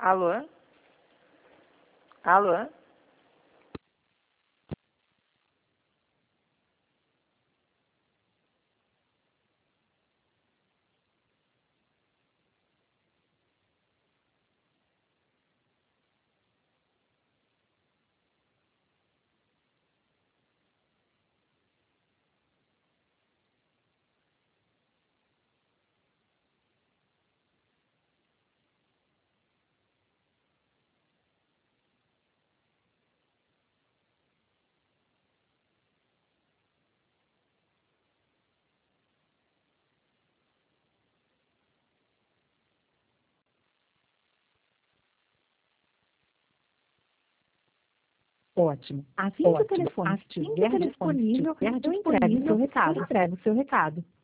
Alô? Alô? Ótimo. Assim que o telefone estiver disponível, eu entrego o seu recado.